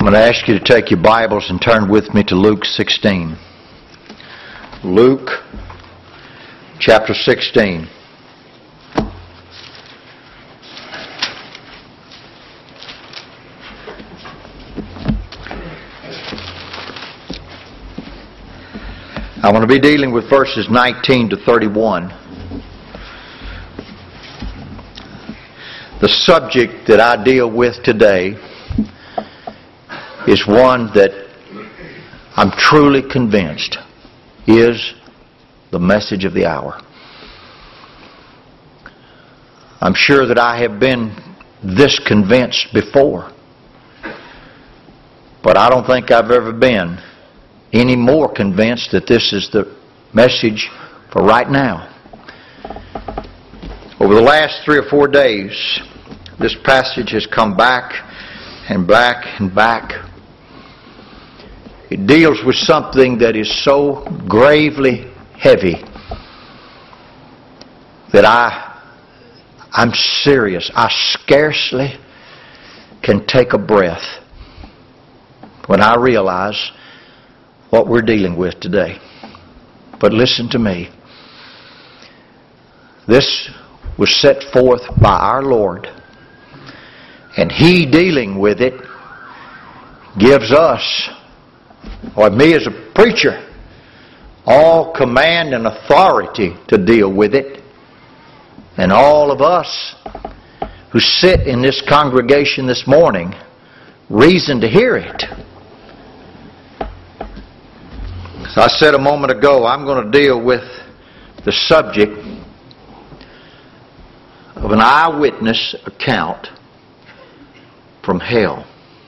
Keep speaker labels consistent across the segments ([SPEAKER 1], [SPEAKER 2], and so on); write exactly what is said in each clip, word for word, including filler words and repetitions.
[SPEAKER 1] I'm going to ask you to take your Bibles and turn with me to Luke sixteen. Luke chapter sixteen. I want to be dealing with verses nineteen to thirty-one. The subject that I deal with today is one that I'm truly convinced is the message of the hour. I'm sure that I have been this convinced before, but I don't think I've ever been any more convinced that this is the message for right now. Over the last three or four days, this passage has come back and back and back. It deals with something that is so gravely heavy that I, I'm serious. I scarcely can take a breath when I realize what we're dealing with today. But listen to me. This was set forth by our Lord, and He, dealing with it, gives us, or me as a preacher, all command and authority to deal with it. And all of us who sit in this congregation this morning, reason to hear it. So I said a moment ago, I'm going to deal with the subject of an eyewitness account from hell.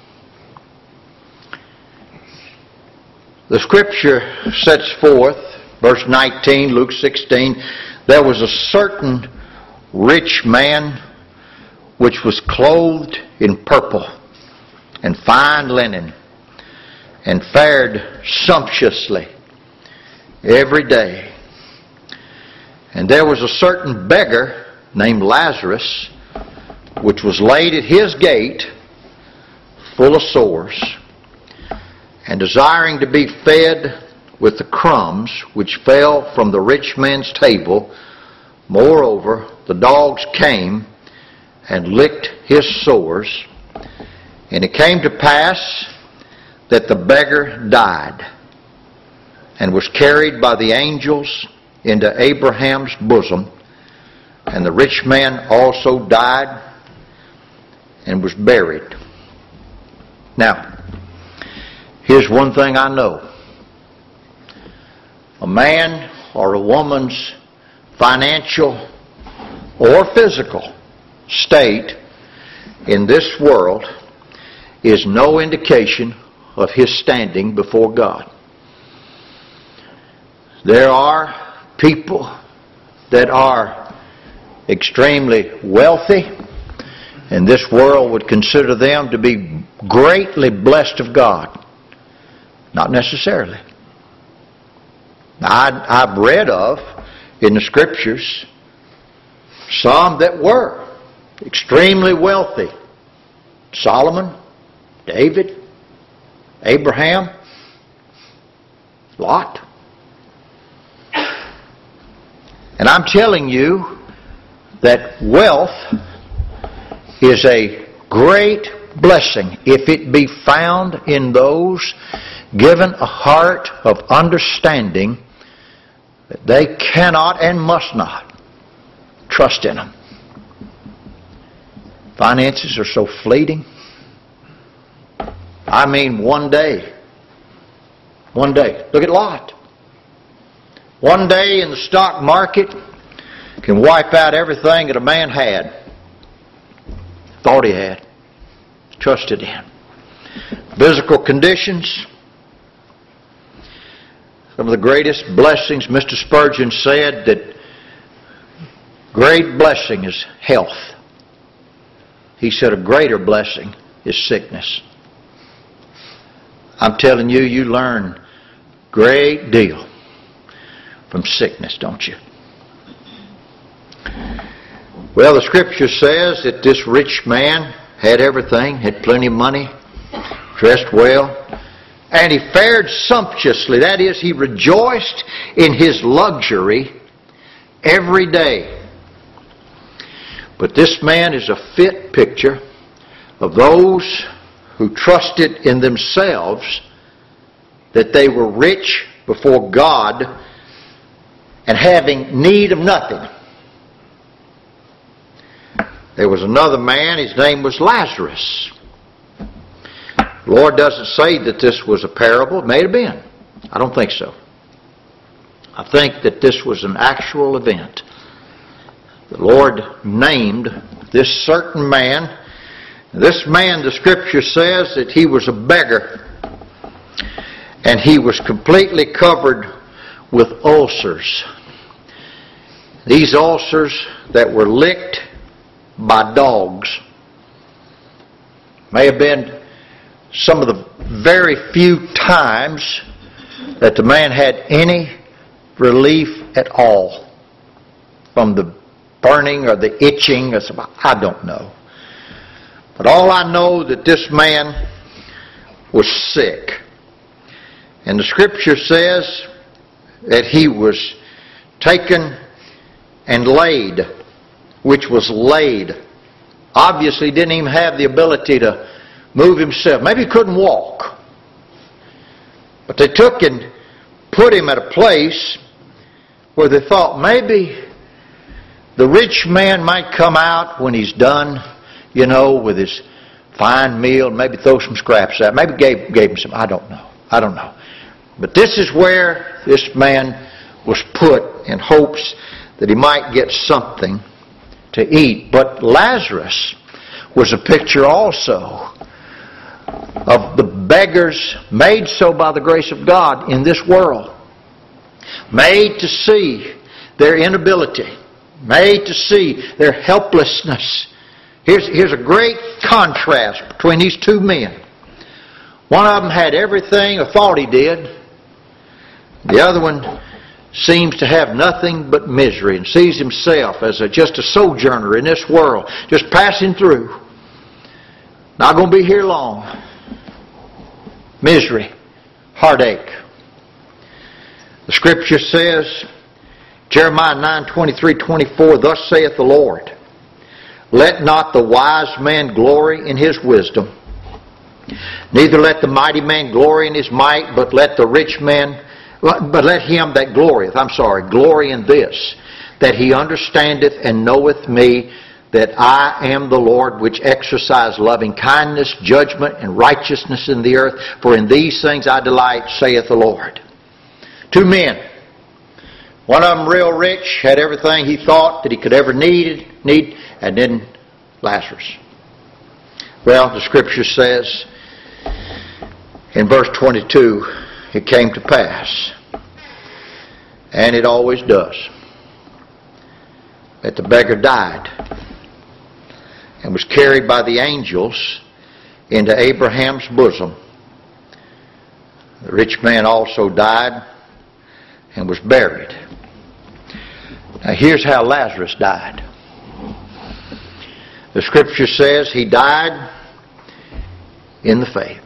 [SPEAKER 1] The Scripture sets forth, verse nineteen, Luke sixteen, there was a certain rich man which was clothed in purple and fine linen, and fared sumptuously every day. And there was a certain beggar named Lazarus, which was laid at his gate, full of sores, and desiring to be fed with the crumbs which fell from the rich man's table. Moreover, the dogs came and licked his sores. And it came to pass that the beggar died, and was carried by the angels into Abraham's bosom. And the rich man also died and was buried. Now, here's one thing I know. A man or a woman's financial or physical state in this world is no indication of his standing before God. There are people that are extremely wealthy, and this world would consider them to be greatly blessed of God. Not necessarily. I, I've read of, in the Scriptures, some that were extremely wealthy. Solomon, David, Abraham, Lot. And I'm telling you that wealth is a great blessing if it be found in those given a heart of understanding that they cannot and must not trust in them. Finances are so fleeting. I mean, one day. One day. Look at Lot. One day in the stock market can wipe out everything that a man had, thought he had, trusted in. Physical conditions. Some of the greatest blessings, Mister Spurgeon said that great blessing is health. He said a greater blessing is sickness. I'm telling you, you learn a great deal from sickness, don't you? Well, the Scripture says that this rich man had everything, had plenty of money, dressed well, and he fared sumptuously. That is, he rejoiced in his luxury every day. But this man is a fit picture of those who trusted in themselves that they were rich before God and having need of nothing. There was another man, his name was Lazarus. The Lord doesn't say that this was a parable. It may have been. I don't think so. I think that this was an actual event. The Lord named this certain man. This man, the Scripture says that he was a beggar. And he was completely covered with ulcers. These ulcers that were licked by dogs. May have been some of the very few times that the man had any relief at all from the burning or the itching. I don't know. But all I know that this man was sick. And the Scripture says that he was taken and laid, which was laid. Obviously didn't even have the ability to move himself. Maybe he couldn't walk. But they took and put him at a place where they thought maybe the rich man might come out when he's done, you know, with his fine meal, maybe throw some scraps out. Maybe gave, gave him some. I don't know. I don't know. But this is where this man was put in hopes that he might get something to eat. But Lazarus was a picture also of the beggars made so by the grace of God in this world. Made to see their inability. Made to see their helplessness. Here's, here's a great contrast between these two men. One of them had everything, or thought he did. The other one seems to have nothing but misery and sees himself as a, just a sojourner in this world, just passing through. Not going to be here long. Misery, heartache. The Scripture says, Jeremiah nine twenty-three twenty-four, thus saith the Lord, let not the wise man glory in his wisdom, neither let the mighty man glory in his might, but let the rich man, but let him that glorieth, I'm sorry, glory in this, that he understandeth and knoweth me, that I am the Lord which exercise loving kindness, judgment, and righteousness in the earth. For in these things I delight, saith the Lord. Two men. One of them real rich, had everything he thought that he could ever need, need, and then Lazarus. Well, the Scripture says in verse twenty-two, it came to pass, and it always does, that the beggar died and was carried by the angels into Abraham's bosom. The rich man also died and was buried. Now here's how Lazarus died. The Scripture says he died in the faith.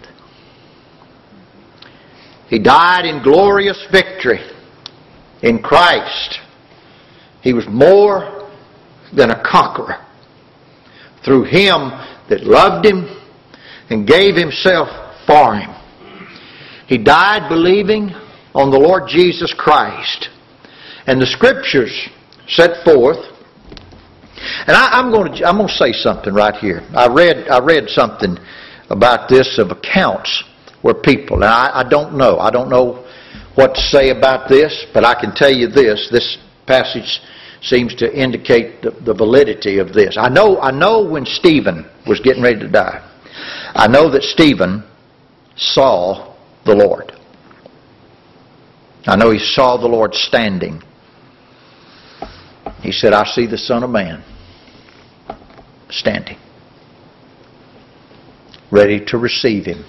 [SPEAKER 1] He died in glorious victory in Christ. He was more than a conqueror through Him that loved him and gave Himself for him. He died believing on the Lord Jesus Christ. And the Scriptures set forth, and I, I'm going to I'm going to say something right here. I read I read something about this of accounts where people, and I, I don't know, I don't know what to say about this, but I can tell you this: this passage seems to indicate the, the validity of this. I know I know when Stephen was getting ready to die, I know that Stephen saw the Lord. I know he saw the Lord standing. He said, I see the Son of Man standing, ready to receive Him.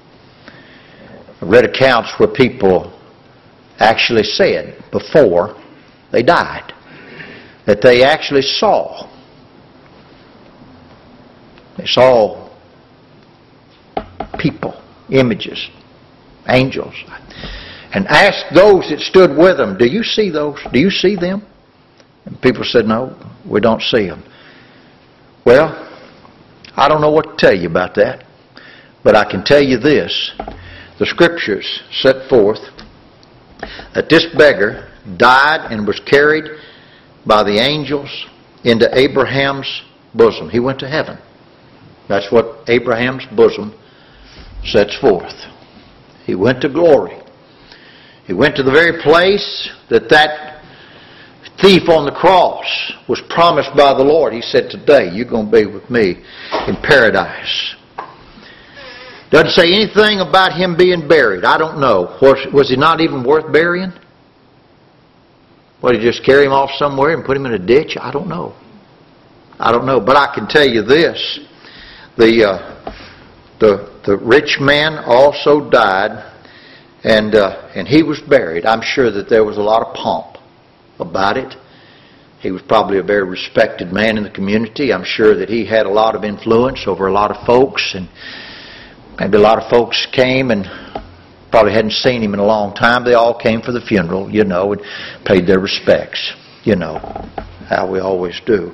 [SPEAKER 1] I read accounts where people actually said before they died that they actually saw. They saw people images, angels, and asked those that stood with them, do you see those? Do you see them? And people said, no, we don't see them. Well, I don't know what to tell you about that, but I can tell you this. The Scriptures set forth that this beggar died and was carried by the angels into Abraham's bosom. He went to heaven. That's what Abraham's bosom sets forth. He went to glory. He went to the very place that that thief on the cross was promised by the Lord. He said, today you're going to be with me in paradise. Doesn't say anything about him being buried. I don't know. Was, was he not even worth burying? What, did he just carry him off somewhere and put him in a ditch? I don't know. I don't know. But I can tell you this. The, uh, the, the rich man also died, and, uh, and he was buried. I'm sure that there was a lot of pomp about it. He was probably a very respected man in the community. I'm sure that he had a lot of influence over a lot of folks, and maybe a lot of folks came and probably hadn't seen him in a long time. They all came for the funeral, you know, and paid their respects, you know, how we always do.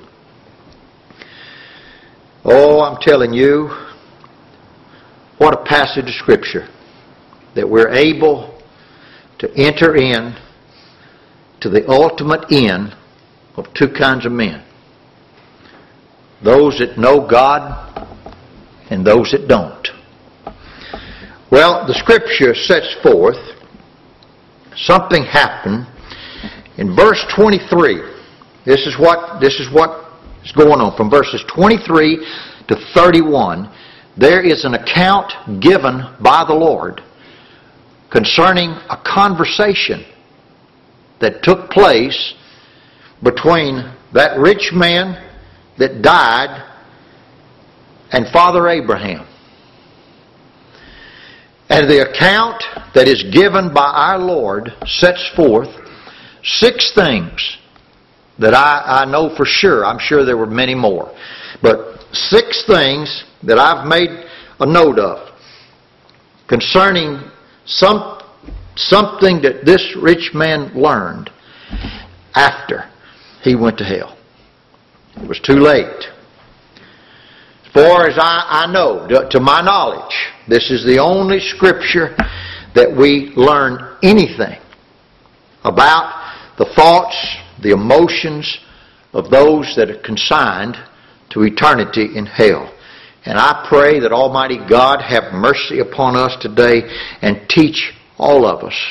[SPEAKER 1] Oh, I'm telling you, what a passage of Scripture that we're able to enter in to the ultimate end of two kinds of men. Those that know God and those that don't. Well, the Scripture sets forth something happened in verse twenty-three. This is what this is what is going on from verses twenty-three to thirty-one. There is an account given by the Lord concerning a conversation that took place between that rich man that died and Father Abraham. And the account that is given by our Lord sets forth six things that I, I know for sure. I'm sure there were many more. But six things that I've made a note of concerning some something that this rich man learned after he went to hell. It was too late. As far as I, I know, to my knowledge, this is the only Scripture that we learn anything about the thoughts, the emotions of those that are consigned to eternity in hell. And I pray that Almighty God have mercy upon us today and teach all of us.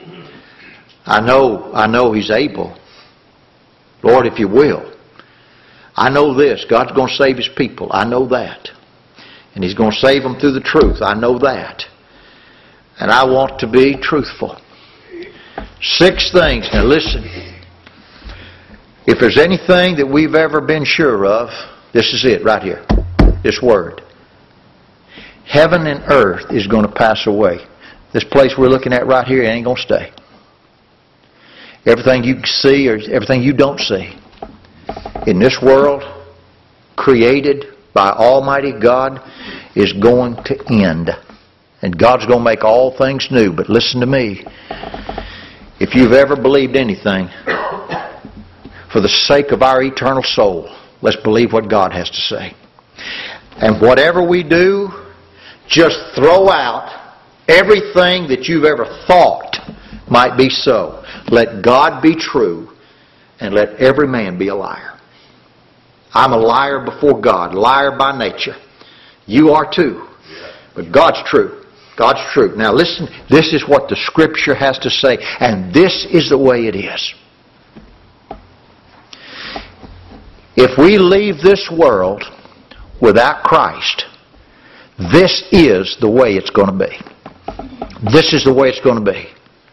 [SPEAKER 1] I know, I know He's able. Lord, if you will. I know this. God's going to save His people. I know that. And He's going to save them through the truth. I know that. And I want to be truthful. Six things. Now listen. If there's anything that we've ever been sure of, this is it right here. This word. Heaven and earth is going to pass away. This place we're looking at right here, it ain't going to stay. Everything you see or everything you don't see in this world created by Almighty God is going to end. And God's going to make all things new. But listen to me. If you've ever believed anything, for the sake of our eternal soul, let's believe what God has to say. And whatever we do, just throw out everything that you've ever thought might be so. Let God be true and let every man be a liar. I'm a liar before God, liar by nature. You are too. But God's true. God's true. Now listen, this is what the Scripture has to say, and this is the way it is. If we leave this world without Christ, this is the way it's going to be. This is the way it's going to be.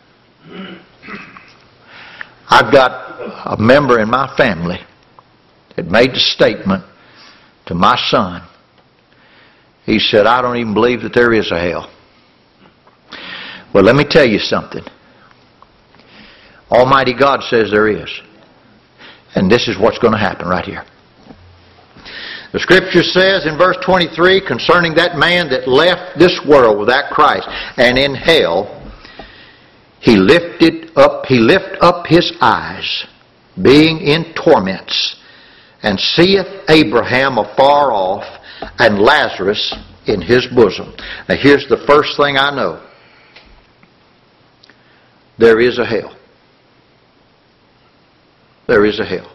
[SPEAKER 1] I've got a member in my family that made the statement to my son. He said, I don't even believe that there is a hell. Well, let me tell you something. Almighty God says there is. And this is what's going to happen right here. The Scripture says in verse twenty-three concerning that man that left this world without Christ, and in hell, he lifted up, he lift up his eyes, being in torments, and seeth Abraham afar off, and Lazarus in his bosom. Now here's the first thing I know. There is a hell. There is a hell.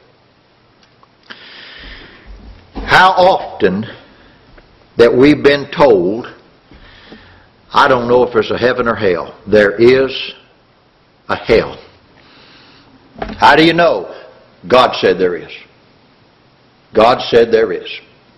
[SPEAKER 1] How often that we've been told, I don't know if there's a heaven or hell. There is a hell. How do you know? God said there is. God said there is.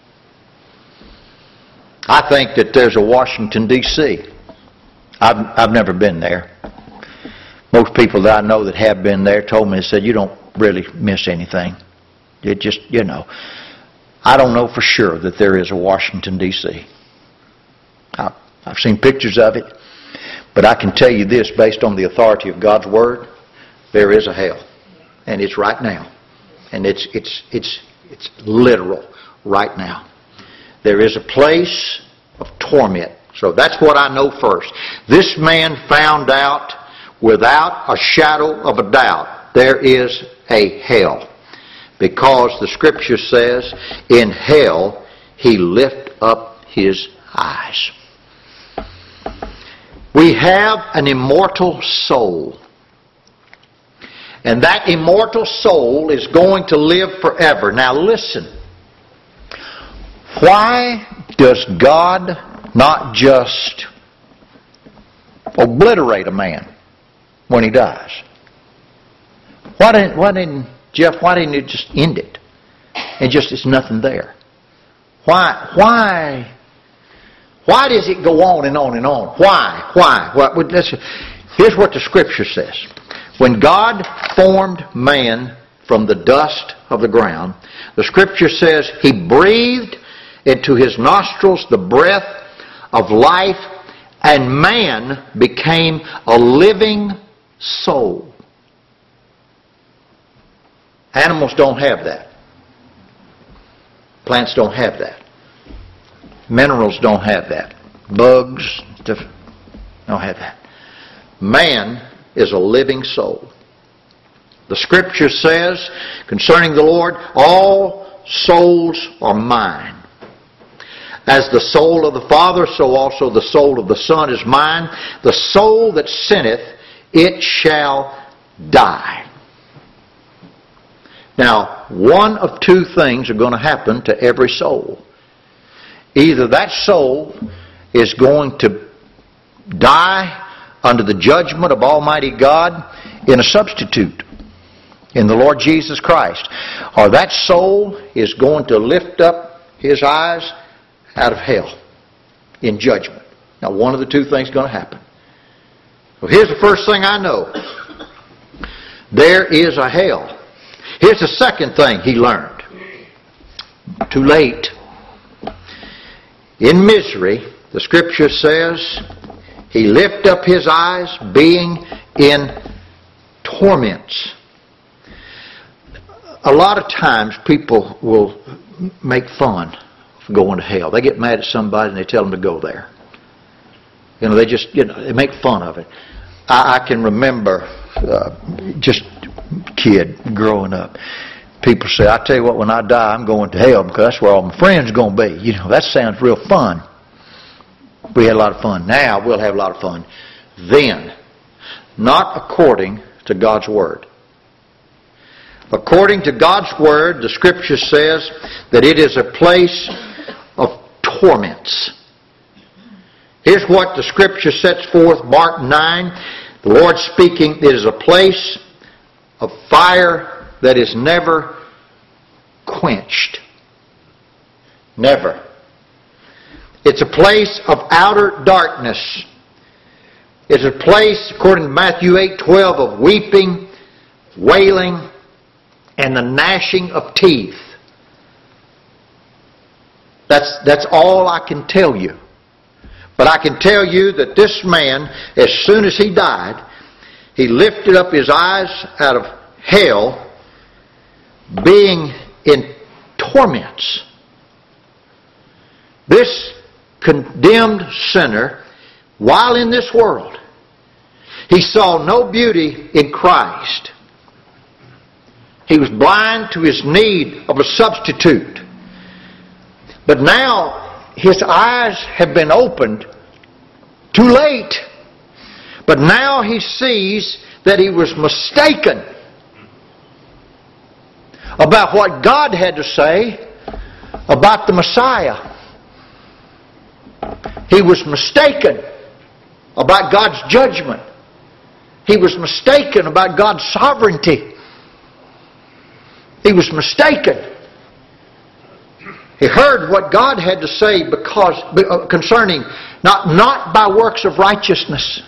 [SPEAKER 1] I think that there's a Washington, D C I've, I've never been there. Most people that I know that have been there told me, they said, you don't really miss anything. It just, you know. I don't know for sure that there is a Washington, D C I, I've seen pictures of it. But I can tell you this, based on the authority of God's Word, there is a hell. And it's right now. And it's it's it's it's literal right now. There is a place of torment. So that's what I know first. This man found out without a shadow of a doubt there is a hell. Because the Scripture says, in hell he lift up his eyes. We have an immortal soul. And that immortal soul is going to live forever. Now listen. Why does God not just obliterate a man when he dies? Why didn't, why didn't Jeff, why didn't it just end it? And just, it's nothing there. Why, why, why does it go on and on and on? Why, why? Well, here's what the Scripture says. When God formed man from the dust of the ground, the Scripture says He breathed into his nostrils the breath of life, and man became a living soul. Animals don't have that. Plants don't have that. Minerals don't have that. Bugs don't have that. Man is a living soul. The Scripture says concerning the Lord, all souls are mine. As the soul of the Father, so also the soul of the Son is mine. The soul that sinneth, it shall die. Now, one of two things are going to happen to every soul. Either that soul is going to die under the judgment of Almighty God in a substitute, in the Lord Jesus Christ, or that soul is going to lift up his eyes out of hell in judgment. Now, one of the two things is going to happen. Well, here's the first thing I know. There is a hell. Here's the second thing he learned. Too late. In misery, the Scripture says, he lift up his eyes, being in torments. A lot of times people will make fun of going to hell. They get mad at somebody and they tell them to go there. You know, they just, you know, they make fun of it. I, I can remember uh, just kid growing up. People say, I tell you what, when I die, I'm going to hell because that's where all my friends are going to be. You know, that sounds real fun. We had a lot of fun. Now we'll have a lot of fun. Then, not according to God's Word. According to God's Word, the Scripture says that it is a place of torments. Here's what the Scripture sets forth, Mark nine. The Lord speaking, it is a place of fire that is never quenched. Never. It's a place of outer darkness. It's a place, according to Matthew eight twelve, of weeping, wailing, and the gnashing of teeth. That's, that's all I can tell you. But I can tell you that this man, as soon as he died, he lifted up his eyes out of hell, being in torments. this condemned sinner, while in this world, he saw no beauty in Christ. He was blind to his need of a substitute. But now his eyes have been opened too late. But now he sees that he was mistaken about what God had to say about the Messiah. He was mistaken about God's judgment. He was mistaken about God's sovereignty. He was mistaken. He heard what God had to say because concerning not, not by works of righteousness.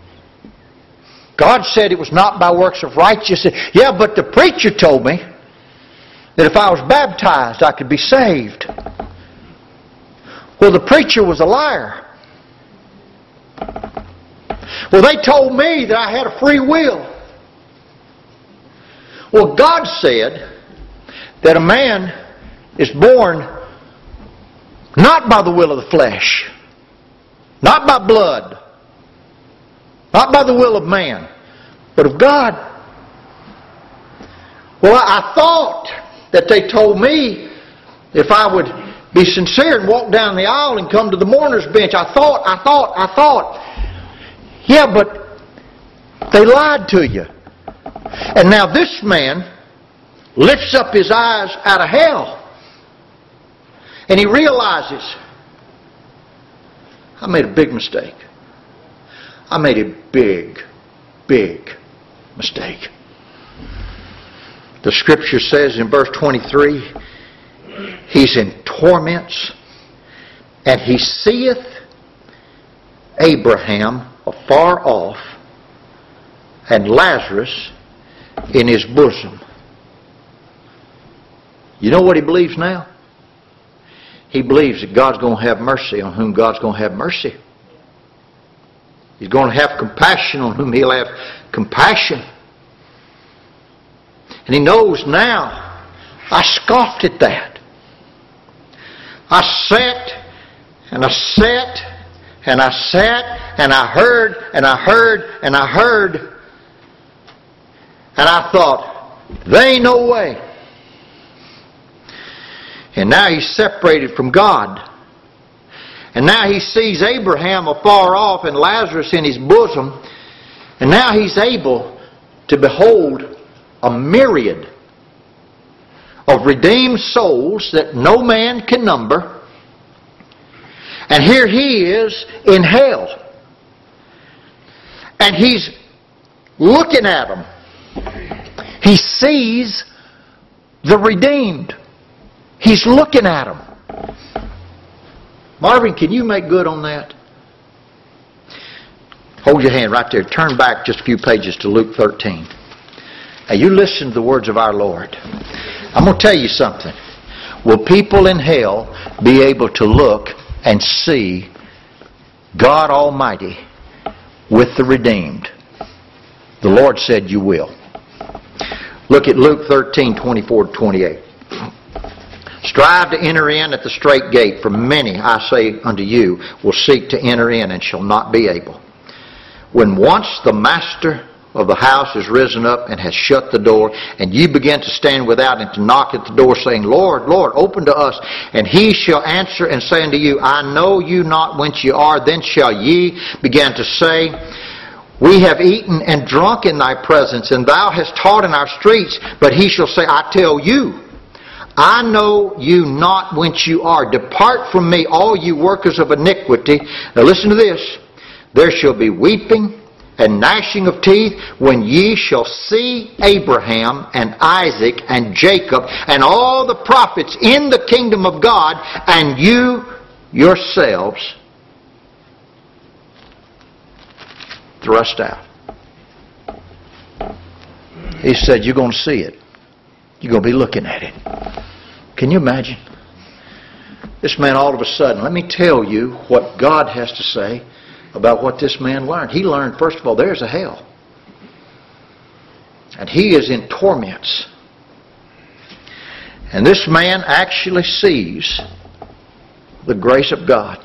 [SPEAKER 1] God said it was not by works of righteousness. Yeah, but the preacher told me that if I was baptized, I could be saved. Well, the preacher was a liar. Well, they told me that I had a free will. Well, God said that a man is born not by the will of the flesh, not by blood, not by the will of man, but of God. Well, I thought that they told me if I would be sincere and walk down the aisle and come to the mourner's bench. I thought, I thought, I thought. Yeah, but they lied to you. And now this man lifts up his eyes out of hell. And he realizes, I made a big mistake. I made a big, big mistake. The Scripture says in verse twenty-three, he's in torments, and he seeth Abraham afar off, and Lazarus in his bosom. You know what he believes now? He believes that God's going to have mercy on whom God's going to have mercy. He's going to have compassion on whom He'll have compassion. And he knows now, I scoffed at that. I sat, and I sat, and I sat, and I heard, and I heard, and I heard, and I thought, there ain't no way. And now he's separated from God. And now he sees Abraham afar off and Lazarus in his bosom. And now he's able to behold a myriad of redeemed souls that no man can number. And here he is in hell. And he's looking at them. He sees the redeemed. He's looking at them. Marvin, can you make good on that? Hold your hand right there. Turn back just a few pages to Luke thirteen. Now you listen to the words of our Lord. I'm going to tell you something. Will people in hell be able to look and see God Almighty with the redeemed? The Lord said you will. Look at Luke thirteen, twenty-four to twenty-eight. Strive to enter in at the strait gate, for many, I say unto you, will seek to enter in and shall not be able. When once the master of the house is risen up and has shut the door, and ye begin to stand without and to knock at the door, saying, Lord, Lord, open to us. And he shall answer and say unto you, I know you not whence ye are. Then shall ye begin to say, we have eaten and drunk in thy presence, and thou hast taught in our streets. But he shall say, I tell you, I know you not whence you are. Depart from me, all you workers of iniquity. Now listen to this. There shall be weeping and gnashing of teeth when ye shall see Abraham and Isaac and Jacob and all the prophets in the kingdom of God, and you yourselves thrust out. He said, you're going to see it. You're going to be looking at it. Can you imagine? This man all of a sudden, let me tell you what God has to say about what this man learned. He learned, first of all, there's a hell. And he is in torments. And this man actually sees the grace of God.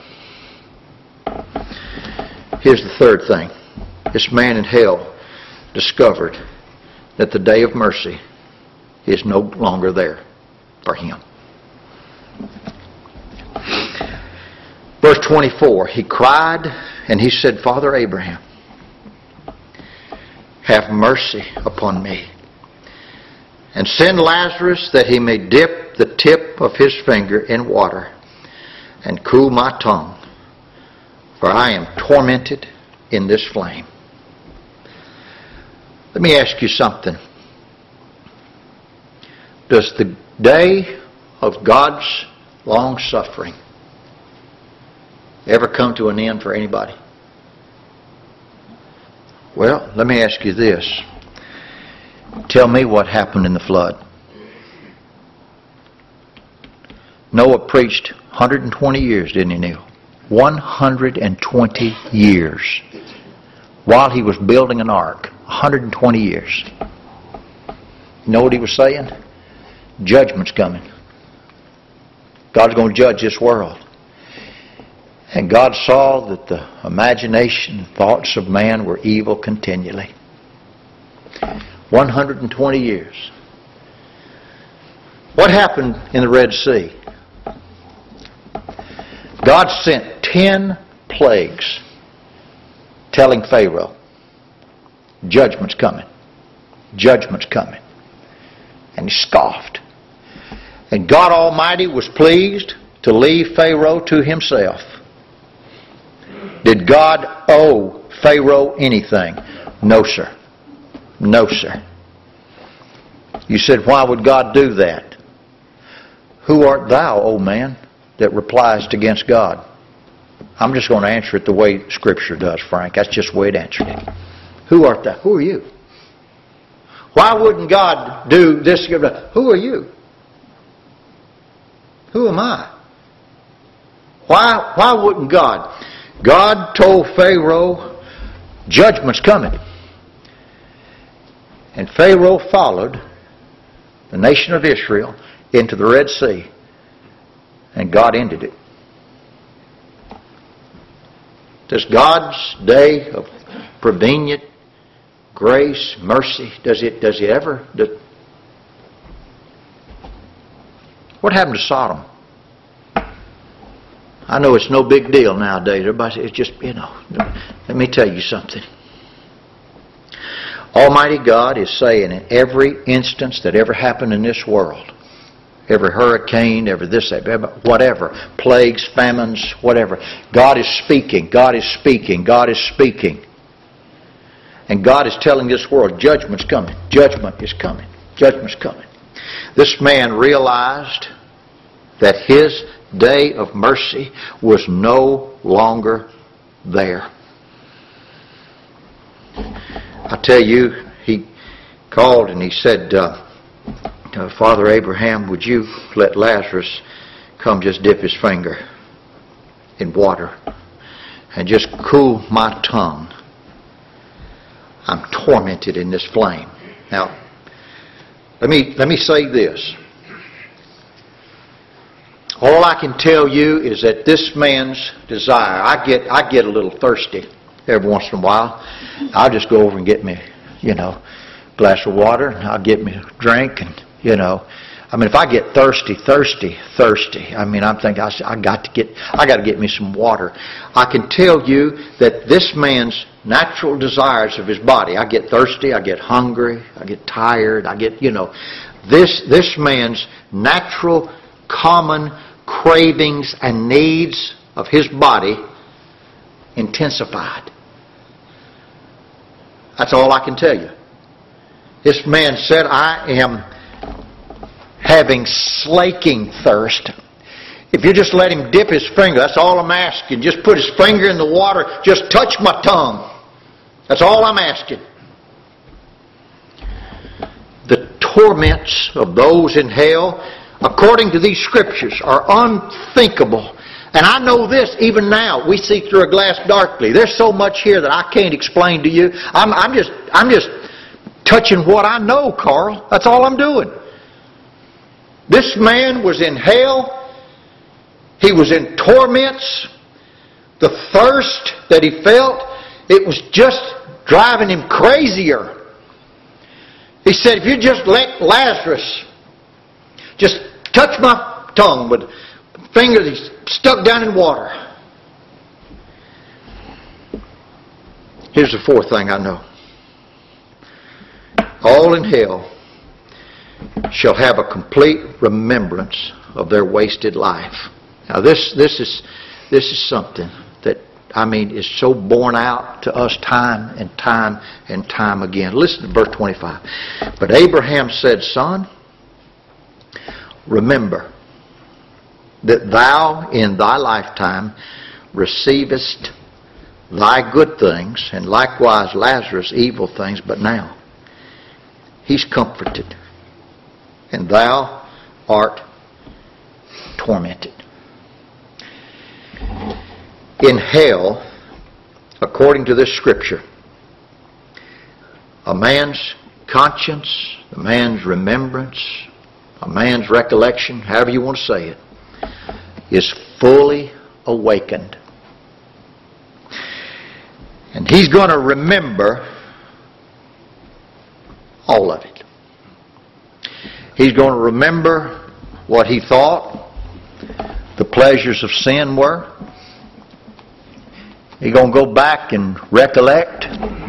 [SPEAKER 1] Here's the third thing. This man in hell discovered that the day of mercy is no longer there for him. Verse twenty-four, he cried and he said, Father Abraham, have mercy upon me, and send Lazarus that he may dip the tip of his finger in water and cool my tongue, for I am tormented in this flame. Let me ask you something. Does the day of God's long suffering ever come to an end for anybody? Well, let me ask you this. Tell me what happened in the flood. Noah preached one hundred twenty years, didn't he, Neil? one hundred twenty years. While he was building an ark. one hundred twenty years. You know what he was saying? Judgment's coming. God's going to judge this world. And God saw that the imagination and thoughts of man were evil continually. one hundred twenty years. What happened in the Red Sea? God sent ten plagues telling Pharaoh, judgment's coming. Judgment's coming. And he scoffed. And God Almighty was pleased to leave Pharaoh to himself. Did God owe Pharaoh anything? No, sir. No, sir. You said, why would God do that? Who art thou, O man, that replies against God? I'm just going to answer it the way Scripture does, Frank. That's just the way it answered it. Who art thou? Who are you? Why wouldn't God do this? Who are you? Who am I? Why, why wouldn't God? God told Pharaoh, judgment's coming. And Pharaoh followed the nation of Israel into the Red Sea. And God ended it. Does God's day of prevenient grace, mercy, does it does it ever? Does, what happened to Sodom? I know it's no big deal nowadays. Everybody says, it's just, you know, let me tell you something. Almighty God is saying in every instance that ever happened in this world, every hurricane, every this, whatever, plagues, famines, whatever, God is speaking, God is speaking, God is speaking. And God is telling this world, judgment's coming, judgment is coming, judgment's coming. This man realized that his day of mercy was no longer there. I tell you, he called and he said, uh, Father Abraham, would you let Lazarus come just dip his finger in water and just cool my tongue? I'm tormented in this flame. Now, let me let me say this. All I can tell you is that this man's desire, I get I get a little thirsty every once in a while. I'll just go over and get me, you know, a glass of water, and I'll get me a drink, and, you know, I mean, if I get thirsty, thirsty, thirsty, I mean, I'm thinking, I, I got to get, I got to get me some water. I can tell you that this man's natural desires of his body, I get thirsty, I get hungry, I get tired, I get, you know, this this man's natural, common cravings and needs of his body intensified. That's all I can tell you. This man said, I am having slaking thirst. If you just let him dip his finger, that's all I'm asking. Just put his finger in the water, just touch my tongue. That's all I'm asking. The torments of those in hell, according to these Scriptures, are unthinkable. And I know this even now. We see through a glass darkly. There's so much here that I can't explain to you. I'm, I'm just, I'm just touching what I know, Carl. That's all I'm doing. This man was in hell, He was in torments. The thirst that he felt, it was just driving him crazier. He said, if you just let Lazarus just touch my tongue with fingers he's stuck down in water. Here's the fourth thing I know. All in hell shall have a complete remembrance of their wasted life. Now this this is this is something that, I mean, is so borne out to us time and time and time again. Listen to verse twenty-five. But Abraham said, Son, remember that thou in thy lifetime receivest thy good things, and likewise Lazarus evil things, but now he's comforted, and thou art tormented. In hell, according to this scripture, a man's conscience, a man's remembrance, a man's recollection, however you want to say it, is fully awakened. And he's going to remember all of it. He's going to remember what he thought the pleasures of sin were. He's going to go back and recollect.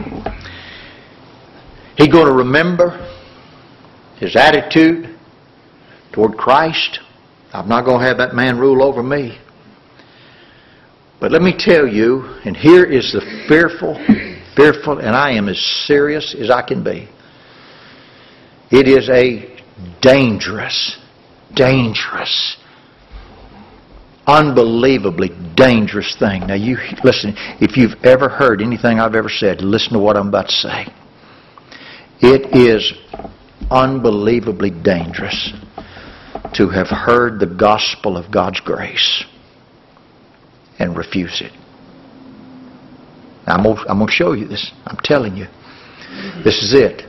[SPEAKER 1] He's going to remember his attitude toward Christ. I'm not going to have that man rule over me. But let me tell you, and here is the fearful, fearful, and I am as serious as I can be. It is a dangerous, dangerous, unbelievably dangerous thing. Now you listen, if you've ever heard anything I've ever said, listen to what I'm about to say. It is unbelievably dangerous to have heard the gospel of God's grace and refuse it. Now, I'm going I'm going to show you this. I'm telling you. This is it.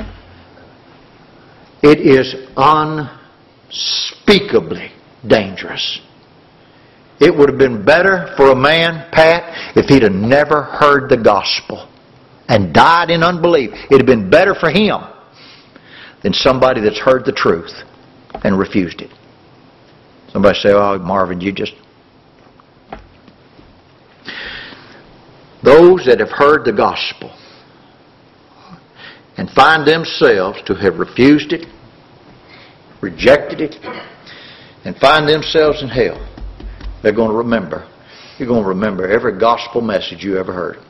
[SPEAKER 1] It is unspeakably dangerous. It would have been better for a man, Pat, if he'd have never heard the gospel and died in unbelief. It would have been better for him than somebody that's heard the truth and refused it. Somebody say, oh, Marvin, you just... Those that have heard the gospel and find themselves to have refused it, rejected it, and find themselves in hell, they're going to remember. You're going to remember every gospel message you ever heard.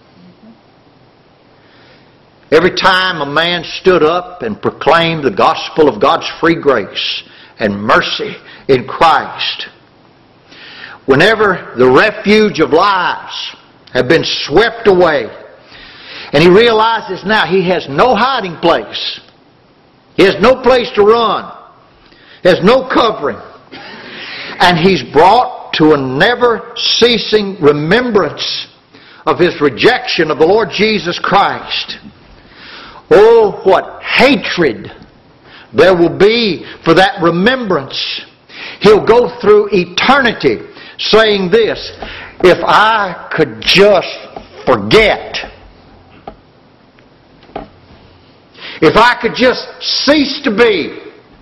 [SPEAKER 1] Every time a man stood up and proclaimed the gospel of God's free grace and mercy in Christ, whenever the refuge of lies have been swept away, and he realizes now he has no hiding place. He has no place to run. He has no covering. And he's brought to a never-ceasing remembrance of his rejection of the Lord Jesus Christ. Oh, what hatred there will be for that remembrance. He'll go through eternity saying this, if I could just forget, if I could just cease to be.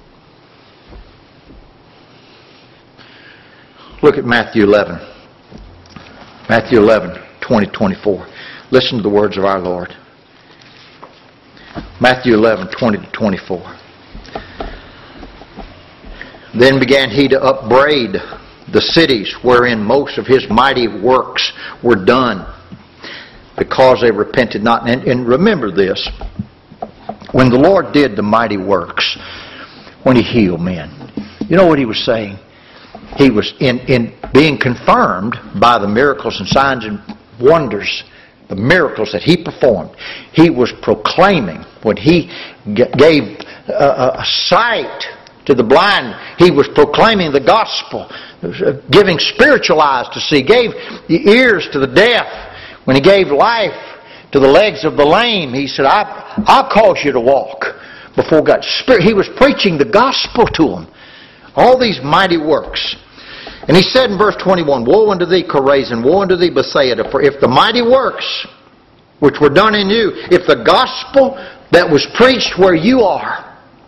[SPEAKER 1] Look at Matthew eleven. Matthew eleven, twenty, twenty-four. Listen to the words of our Lord. Matthew eleven, twenty to twenty-four. Then began he to upbraid the cities wherein most of his mighty works were done, because they repented not. And, and remember this, when the Lord did the mighty works, when he healed men, you know what he was saying? He was in, in being confirmed by the miracles and signs and wonders, the miracles that he performed. He was proclaiming, when he g- gave a, a sight to the blind, he was proclaiming the gospel, giving spiritual eyes to see, gave the ears to the deaf. When he gave life to the legs of the lame, he said, I, I'll cause you to walk before God. Spirit, he was preaching the gospel to them. All these mighty works. And he said in verse twenty-one, Woe unto thee, Chorazin! Woe unto thee, Bethsaida! For if the mighty works which were done in you, if the gospel that was preached where you are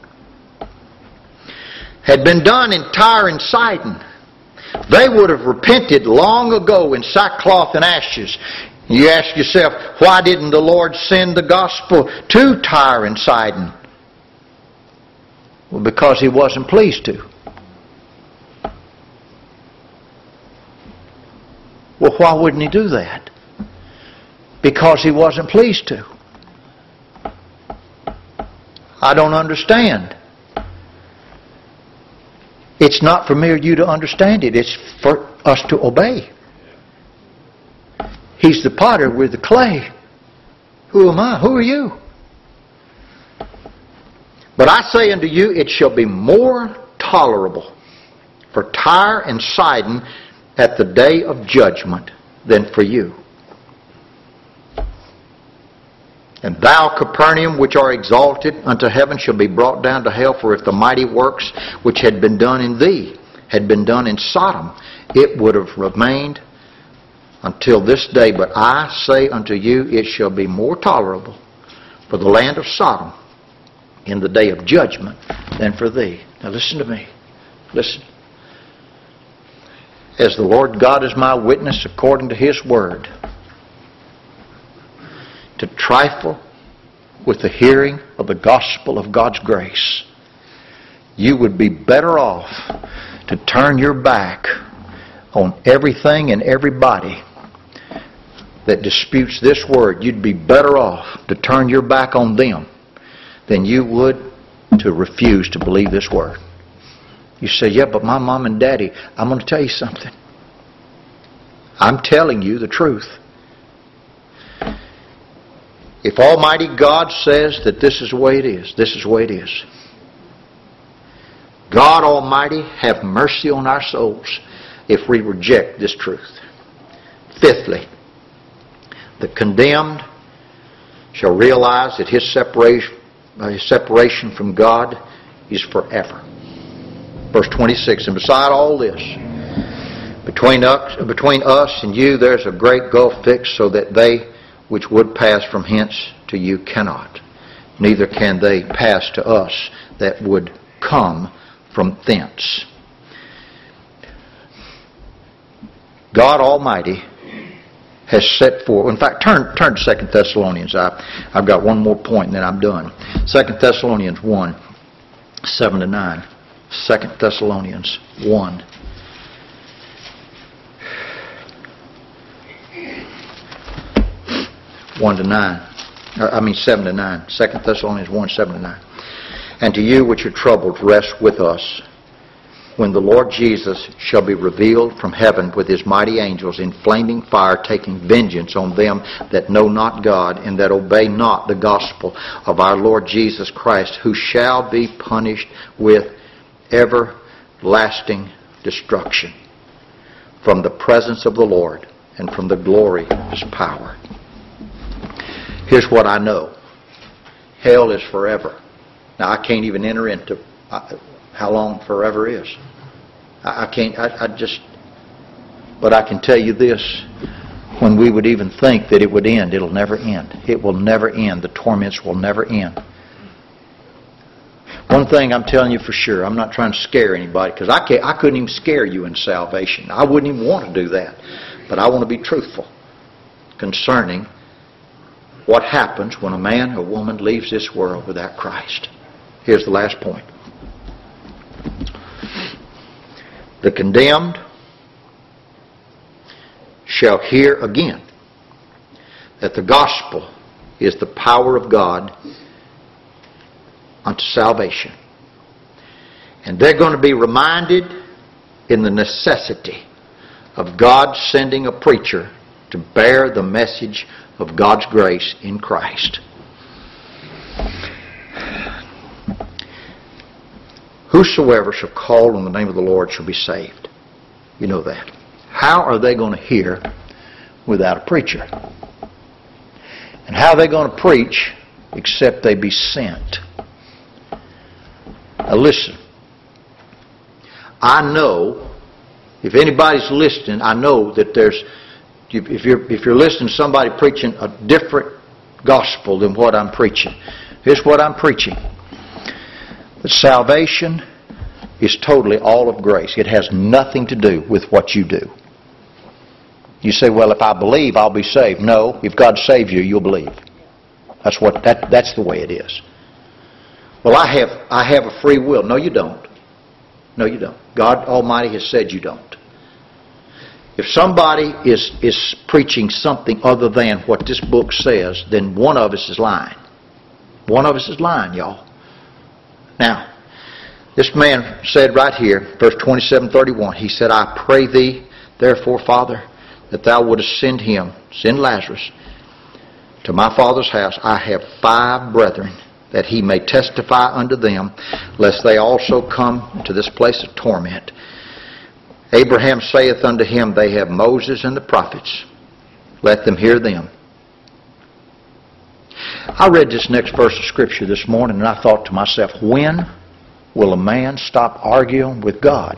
[SPEAKER 1] had been done in Tyre and Sidon, they would have repented long ago in sackcloth and ashes. You ask yourself, why didn't the Lord send the gospel to Tyre and Sidon? Well, because He wasn't pleased to. Well, why wouldn't He do that? Because He wasn't pleased to. I don't understand. It's not for me or you to understand it. It's for us to obey. He's the potter, we're the clay. Who am I? Who are you? But I say unto you, it shall be more tolerable for Tyre and Sidon at the day of judgment than for you. And thou, Capernaum, which are exalted unto heaven, shall be brought down to hell. For if the mighty works which had been done in thee had been done in Sodom, it would have remained until this day. But I say unto you, it shall be more tolerable for the land of Sodom in the day of judgment than for thee. Now listen to me. Listen. As the Lord God is my witness according to His word, to trifle with the hearing of the gospel of God's grace, you would be better off to turn your back on everything and everybody that disputes this word. You'd be better off to turn your back on them than you would to refuse to believe this word. You say, yeah, but my mom and daddy, I'm going to tell you something. I'm telling you the truth. If Almighty God says that this is the way it is, this is the way it is. God Almighty have mercy on our souls if we reject this truth. Fifthly, the condemned shall realize that his separation, his separation from God is forever. Verse twenty-six, and beside all this, between us, between us and you there's a great gulf fixed, so that they which would pass from hence to you cannot, neither can they pass to us that would come from thence. God Almighty has set forth. In fact, turn turn to Second Thessalonians. I, I've got one more point and then I'm done. Second Thessalonians one, seven to nine. Second Thessalonians one. one to nine. I mean seven to nine. Second Thessalonians one, seven to nine. And to you which are troubled, rest with us, when the Lord Jesus shall be revealed from heaven with His mighty angels in flaming fire, taking vengeance on them that know not God and that obey not the gospel of our Lord Jesus Christ, who shall be punished with everlasting destruction from the presence of the Lord and from the glory of His power. Here's what I know. Hell is forever. Now, I can't even enter into how long forever is. I can't, I, I just, but I can tell you this. When we would even think that it would end, it'll never end. It will never end. The torments will never end. One thing I'm telling you for sure, I'm not trying to scare anybody, because I can't, I couldn't even scare you in salvation. I wouldn't even want to do that. But I want to be truthful concerning what happens when a man or woman leaves this world without Christ. Here's the last point. The condemned shall hear again that the gospel is the power of God unto salvation. And they're going to be reminded in the necessity of God sending a preacher to bear the message of God's grace in Christ. Whosoever shall call on the name of the Lord shall be saved. You know that. How are they going to hear without a preacher? And how are they going to preach except they be sent? Now listen. I know If anybody's listening, I know that there's, if you're, if you're listening to somebody preaching a different gospel than what I'm preaching, here's what I'm preaching. That salvation is totally all of grace. It has nothing to do with what you do. You say, well, if I believe, I'll be saved. No, if God saves you, you'll believe. That's what that that's the way it is. Well, I have I have a free will. No, you don't. No, you don't. God Almighty has said you don't. If somebody is is preaching something other than what this book says, then one of us is lying. One of us is lying, y'all. Now, this man said right here, verse twenty-seven thirty-one, he said, I pray thee, therefore, Father, that thou wouldest send him, send Lazarus, to my father's house. I have five brethren, that he may testify unto them, lest they also come to this place of torment. Abraham saith unto him, they have Moses and the prophets. Let them hear them. I read this next verse of Scripture this morning, and I thought to myself, when will a man stop arguing with God?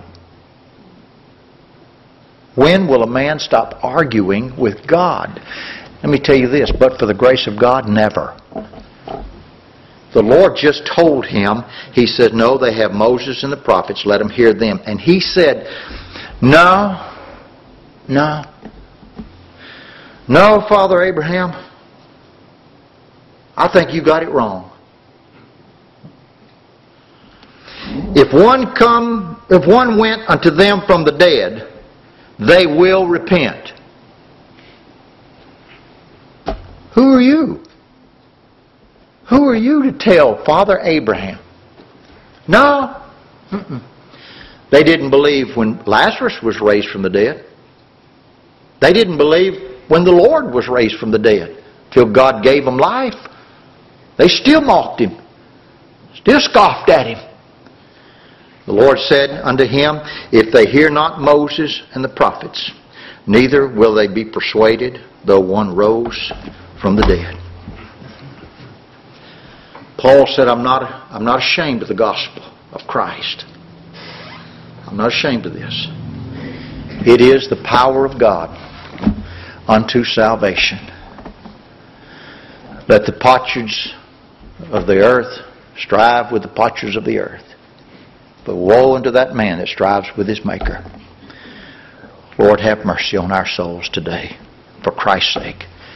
[SPEAKER 1] When will a man stop arguing with God? Let me tell you this, but for the grace of God, never. The Lord just told him, He said, no, they have Moses and the prophets, let them hear them. And he said, no, no, no, Father Abraham, I think you got it wrong. If one come, if one went unto them from the dead, they will repent. Who are you? Who are you to tell Father Abraham? No. Mm-mm. They didn't believe when Lazarus was raised from the dead. They didn't believe when the Lord was raised from the dead. Till God gave them life. They still mocked Him. Still scoffed at Him. The Lord said unto him, if they hear not Moses and the prophets, neither will they be persuaded, though one rose from the dead. Paul said, I'm not, I'm not ashamed of the gospel of Christ. I'm not ashamed of this. It is the power of God unto salvation. Let the potsherds of the earth strive with the potsherds of the earth. But woe unto that man that strives with his Maker. Lord, have mercy on our souls today, for Christ's sake.